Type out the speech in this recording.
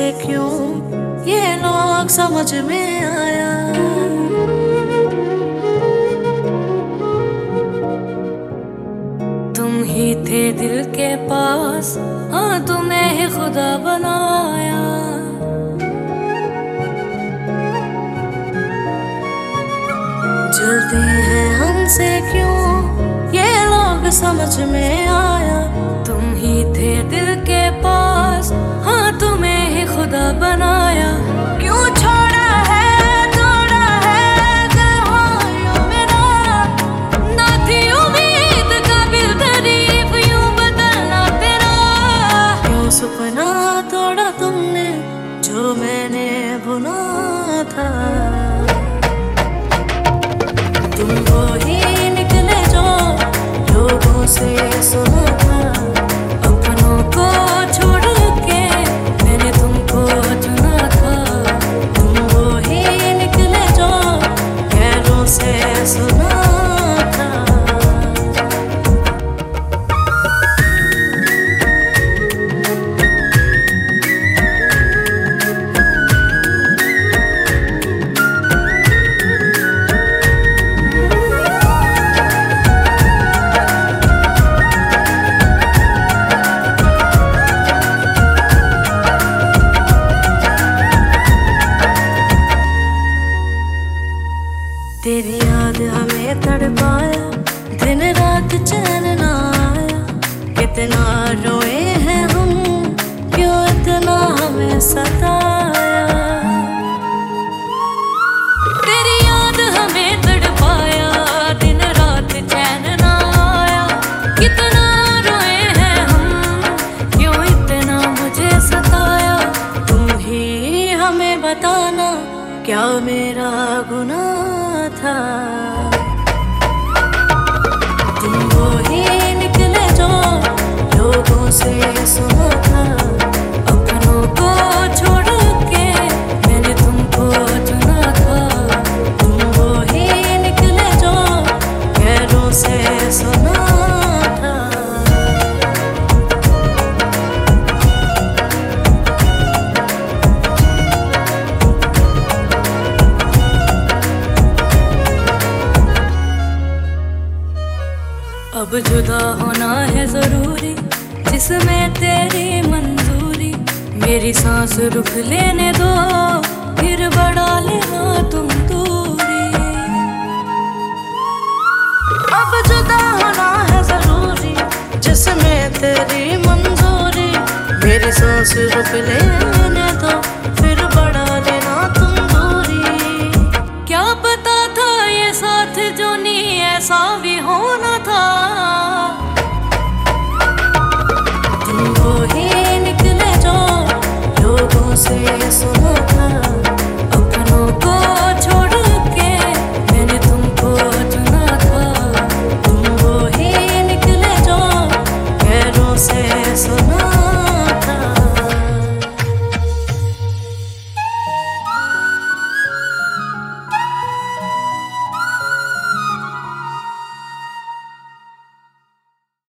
क्यों ये लोग समझ में आया। तुम ही थे दिल के पास, हाँ तुम्हें ही खुदा बनाया। जलते हैं हमसे क्यों ये लोग समझ में आया। तुम ही थे दिल के पास, हाँ तुम्हें ही खुदा बनाया। क्यों छोड़ा है तोड़ा है गवायों मेरा, ना थी उम्मीद काबिल तारीफ यूं बदलना तेरा। क्यों सपना तोड़ा तुमने जो मैंने बुना था। तुम वो ही निकले जो लोगों से सुना था। अपनों को छोड़ के मैंने तुमको चुना था। तुम वो ही निकले जो गैरों से सुना था। तेरी याद हमें तड़पाया, दिन रात चैन ना आया। कितना रोए हैं हम, क्यों इतना हमें सताया। तेरी याद हमें तड़पाया, दिन रात चैन ना आया। कितना रोए हैं हम, क्यों इतना मुझे सताया। तुम ही हमें बताना क्या मेरा गुनाह था। तुम वो ही निकले जो लोगों से सुना था। अपनों को छोड़ के मैंने तुमको चुना था। तुम वो ही निकले जो गैरों से सुना था। अब जुदा होना है जरूरी, जिसमें तेरी मंजूरी। मेरी सांस रुक लेने दो, फिर बढ़ा लेना तुम दूरी। अब जुदा होना है जरूरी, जिसमें तेरी मंजूरी। मेरी सांस रुक लेने दो,